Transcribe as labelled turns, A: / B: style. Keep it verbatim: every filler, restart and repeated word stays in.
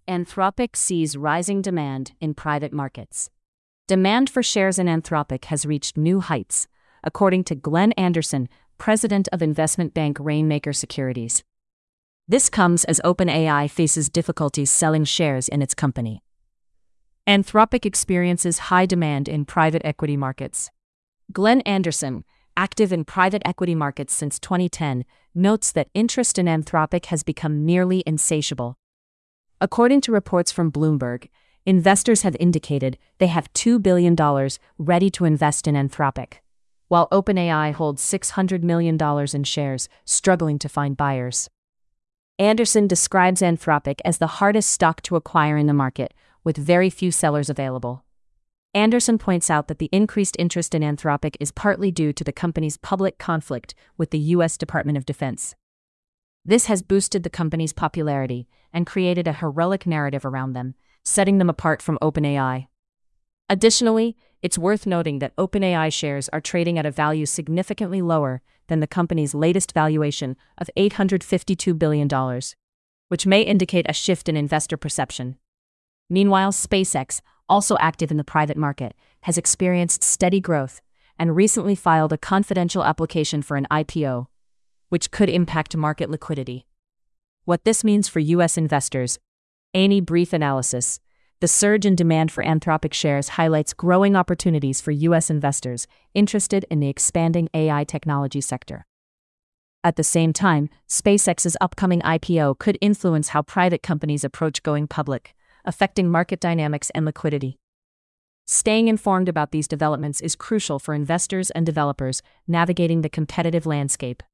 A: Anthropic sees rising demand in private markets. Demand for shares in Anthropic has reached new heights, according to Glenn Anderson, president of investment bank Rainmaker Securities. This comes as OpenAI faces difficulties selling shares in its company. Anthropic experiences high demand in private equity markets. Glenn Anderson, active in private equity markets since twenty ten, notes that interest in Anthropic has become nearly insatiable. According to reports from Bloomberg, investors have indicated they have two billion dollars ready to invest in Anthropic, while OpenAI holds six hundred million dollars in shares, struggling to find buyers. Anderson describes Anthropic as the hardest stock to acquire in the market, with very few sellers available. Anderson points out that the increased interest in Anthropic is partly due to the company's public conflict with the U S Department of Defense. This has boosted the company's popularity and created a heroic narrative around them, setting them apart from OpenAI. Additionally, it's worth noting that OpenAI shares are trading at a value significantly lower than the company's latest valuation of eight hundred fifty-two billion dollars, which may indicate a shift in investor perception. Meanwhile, SpaceX, also active in the private market, has experienced steady growth and recently filed a confidential application for an I P O, which could impact market liquidity. What this means for U S investors. Any brief analysis. The surge in demand for Anthropic shares highlights growing opportunities for U S investors interested in the expanding A I technology sector. At the same time, SpaceX's upcoming I P O could influence how private companies approach going public, affecting market dynamics and liquidity. Staying informed about these developments is crucial for investors and developers navigating the competitive landscape.